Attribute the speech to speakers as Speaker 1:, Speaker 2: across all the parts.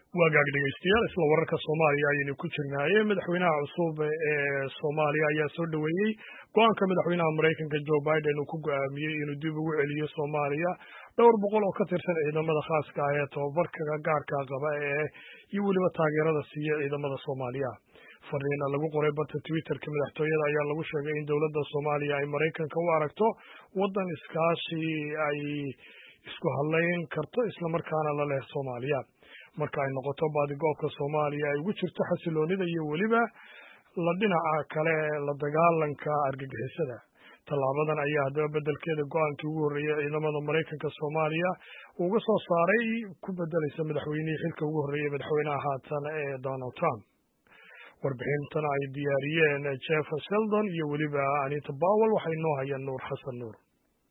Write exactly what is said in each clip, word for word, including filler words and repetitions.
Speaker 1: waagaag dhegeystayaal isla wararka Soomaaliya ayaynu ku jirnaaye madaxweynaha cusub ee Soomaaliya ayaa soo dhaweeyay go'aanka madaxweynaha Mareykanka Joe Biden uu ku go'aamiyay inuu dib ugu celiyo Soomaaliya dhowr boqol oo ka tirsan ciidamada khaaska ah ee tababarka gaarka qaba ee iyo weliba taageerada siiya ciidamada Soomaaliya. Fariin lagu qoray barta Twitter-ka madaxtooyada ayaa lagu sheegay in dowladda Soomaaliya ay Mareykanka u aragto waddan iskaashi ay isku hadlayn karto isla markaana la leh Soomaaliya. marka ay noqoto baadigoobka Soomaaliya ay ugu jirto xasiloonida iyo weliba la dhinaca kale la dagaalanka argagixisada. Tallaabadan ayaa haddaba beddelkeeda go'aankii ugu horreeyay ciidamada Mareykanka Soomaaliya uga soo saaray ku beddelaysa madaxweynihii xilka ugu horreeyay madaxweynaha haatan ee Donald Trump. Warbixintan ay diyaariyeen Jeff Sheldon iyo weliba Anita Powell waxay noo hayaan Nuur Xasan Nuur.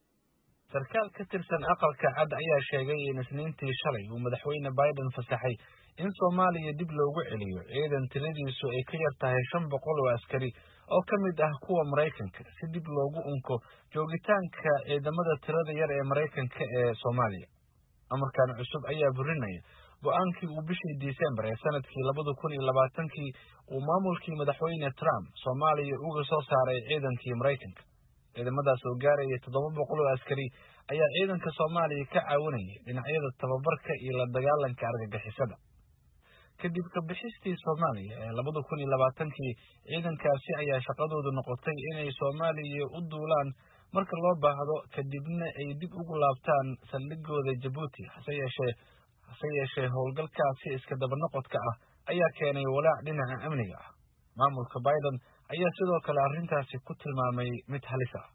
Speaker 2: sarkaal ka tirsan aqalka cad ayaa sheegay in isniintii shalay uu madaxweyne Biden fasaxay in Soomaaliya dib loogu celiyo ciidan tiradiisu ay ka yar tahay shan boqol oo askari oo ka mid ah kuwa Mareykanka si dib loogu unko joogitaanka ciidamada tirada yar ee Mareykanka ee Soomaaliya. Amarkan cusub ayaa burinaya go'aankii uu bishii December ee sanadkii labada kun iyo labaatankii uu maamulkii madaxweyne Trump Soomaaliya uga soo saaray ciidankii Mareykanka. ciidamadaas oo gaaraya toddoba boqol oo askari ayaa ciidanka Soomaaliya ka caawinayay dhinacyada tababarka iyo la dagaalanka argagixisada. kadib ka bixistii Soomaaliya ee labada kun iyo labaatankii ciidankaasi ayaa shaqadoodu noqotay inay Soomaaliya u duulaan marka loo baahdo kadibna ay dib ugu laabtaan saldhigooda Djibouti. hase yeeshee hase yeeshee howlgalkaasi iska daba noqodka ah ayaa keenay walaac dhinaca amniga ah. maamulka Biden ayaa sidoo kale arrintaasi ku tilmaamay mid halis ah.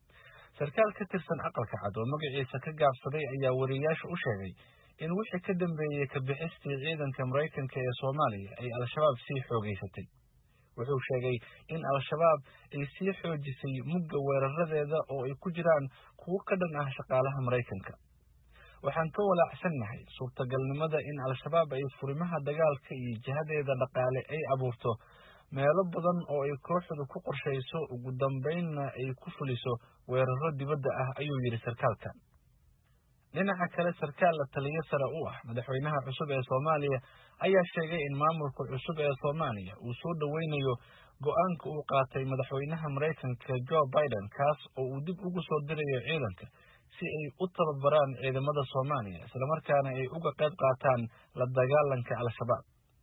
Speaker 2: sarkaal ka tirsan aqalka cad oo magaciisa ka gaabsaday ayaa wariyaasha u sheegay in wixii ka dambeeyay ka bixistii ciidanka Mareykanka ee Soomaaliya ay Al-Shabaab sii xoogeysatay. wuxuu sheegay in Al-Shabaab ay sii xoojisay mugga weeraradeeda oo ay ku jiraan kuwo ka dhan ah shaqaalaha Mareykanka. waxaan ka walaacsannahay suurtagalnimada in Al-Shabaab ay furimaha dagaalka iyo jihadeeda dhaqaale ay abuurto meelo badan oo ay kooxdu ku qorshayso ugu dambeynna ay ku fuliso weeraro dibadda ah ayuu yiri sarkaalkan. dhinaca kale sarkaal la taliye sare u ah madaxweynaha cusub ee Soomaaliya ayaa sheegay in maamulka cusub ee Soomaaliya uu soo dhaweynayo go'aanka uu qaatay madaxweynaha Mareykanka Joe Biden kaas oo uu dib ugu soo dirayo ciidanka si ay u tababaraan ciidamada Soomaaliya isla markaana ay uga qayb qaataan la dagaalanka Al-Shabaab.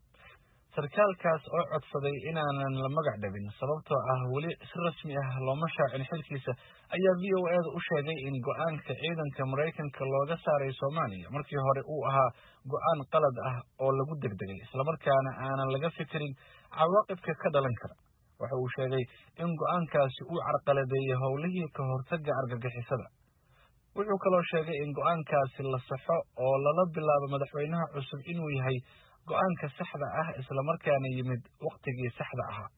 Speaker 2: sarkaalkaas oo codsaday inaanan la magac dhabin sababtoo ah weli si rasmi ah looma shaacin xilkiisa ayaa V O A da u sheegay in go'aanka ciidanka Mareykanka looga saaray Soomaaliya markii hore uu ahaa go'aan qalad ah oo lagu degdegay isla markaana aanan laga fikirin cawaaqibka ka dhalan kara. waxa uu sheegay in go'aankaasi uu carqaladeeyay howlihii ka hortagga argagixisada. wuxuu kaloo sheegay in go'aankaasi la saxo oo lala bilaabo madaxweynaha cusub inuu yahay go'aanka saxda ah isla markaana yimid waqtigii saxda ahaa.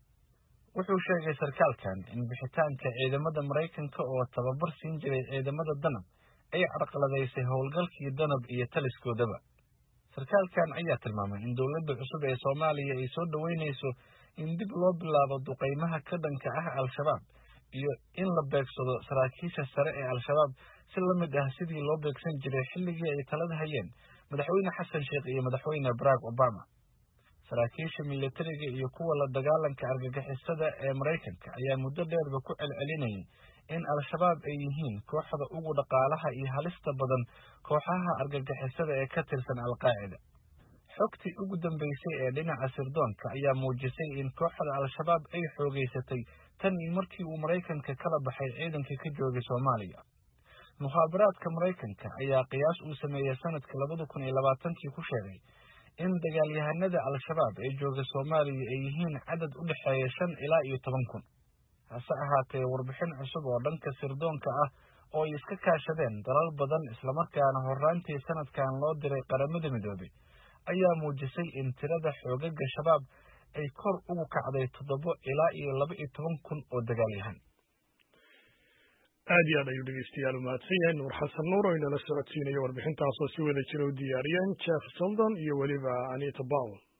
Speaker 2: wuxuu sheegay sarkaalkan in bixitaanka ciidamada Mareykanka oo tababar siin jiray ciidamada danab ay carqaladeysay howlgalkii danab iyo taliskoodaba. sarkaalkan ayaa tilmaamay in dowladda cusub ee Soomaaliya ay soo dhaweynayso in dib loo bilaabo duqeymaha ka dhanka ah Al-Shabaab iyo in la beegsado saraakiisha sare ee Al-Shabaab si la mid ah sidii loo beegsan jiray xilligii ay talada hayeen madaxweyne Xasan Sheikh iyo madaxweyne Barack Obama. saraakiisha militariga iyo kuwa la dagaalanka argagixisada ee Mareykanka ayaa muddo dheerba ku celcelinayay in Al-Shabaab ay yihiin kooxda ugu dhaqaalaha iyo halista badan kooxaha argagixisada ee ka tirsan Al-Qaacida. xogtii ugu dambeysay ee dhinaca sirdoonka ayaa muujisay in kooxda Al-Shabaab ay xoogeysatay tan markii uu Mareykanka kala baxay ciidankii ka joogay Soomaaliya. mukhaabaraadka Mareykanka ayaa qiyaas uu sameeyay sanadka labada kun iyo labaatankii ku sheegay in dagaalyahanada Al-Shabaab ee jooga Soomaaliya ay yihiin cadad u dhexeeya shan ilaa iyo toban kun. hase ahaatee warbixin cusub oo dhanka sirdoonka ah oo ay iska kaashadeen dalal badan isla markaana horraantii sanadkan loo diray qaramada midoobay ayaa muujisay in tirada xoogagga shabaab ay kor ugu kacday toddoba ilaa iyo laba iyo toban kun oo dagaalyahan.
Speaker 1: aad iyo aad ayuu dhegeystayaal u mahadsan yahay Nuur Xasan Nuur oo inala socodsiinaya warbixintaas oo si wada jira u diyaariyeen Jeff Sheldon iyo weliba Anita Powell.